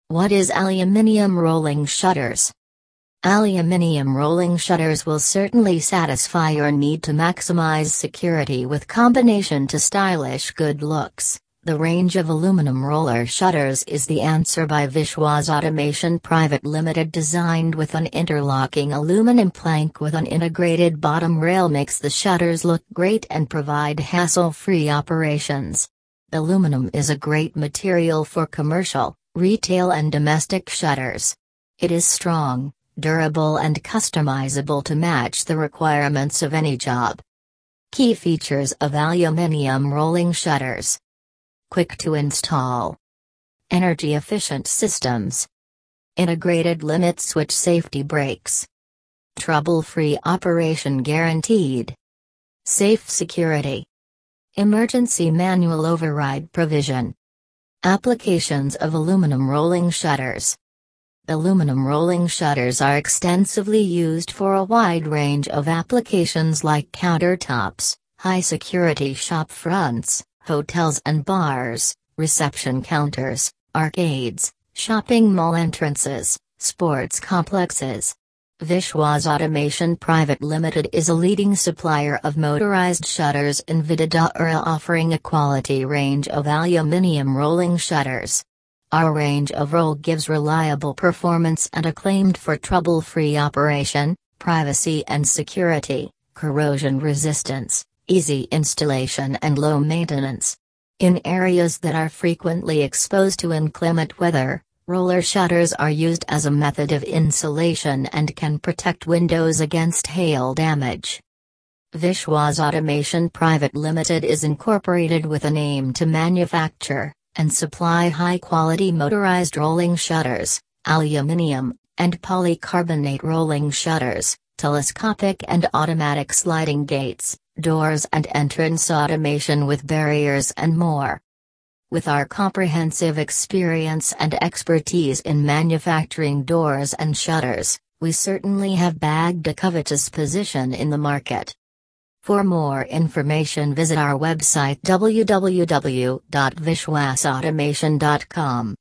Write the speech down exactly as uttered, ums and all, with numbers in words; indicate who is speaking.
Speaker 1: What is aluminium rolling shutters? Aluminium rolling shutters will certainly satisfy your need to maximize security with combination to stylish good looks. The range of aluminum roller shutters is the answer by Vishwas Automation Private Limited. Designed with an interlocking aluminum plank with an integrated bottom rail makes the shutters look great and provide hassle-free operations. Aluminum is a great material for commercial, retail and domestic shutters. It is strong, durable and customizable to match the requirements of any job. Key features of aluminium rolling shutters: quick to install, energy-efficient systems, integrated limit switch safety brakes, trouble-free operation guaranteed, safe security, emergency manual override provision. Applications of aluminum rolling shutters. Aluminum rolling shutters are extensively used for a wide range of applications like countertops, high-security shop fronts, hotels and bars, reception counters, arcades, shopping mall entrances, sports complexes. Vishwas Automation Private Limited is a leading supplier of motorized shutters in Vadodara, offering a quality range of aluminium rolling shutters. Our range of roll gives reliable performance and acclaimed for trouble-free operation, privacy and security, corrosion resistance, easy installation and low maintenance. In areas that are frequently exposed to inclement weather, roller shutters are used as a method of insulation and can protect windows against hail damage. Vishwas Automation Private Limited is incorporated with an aim to manufacture and supply high-quality motorized rolling shutters, aluminium, and polycarbonate rolling shutters, telescopic and automatic sliding gates, doors and entrance automation with barriers and more. With our comprehensive experience and expertise in manufacturing doors and shutters, we certainly have bagged a covetous position in the market. For more information, visit our website w w w dot vishwas automation dot com.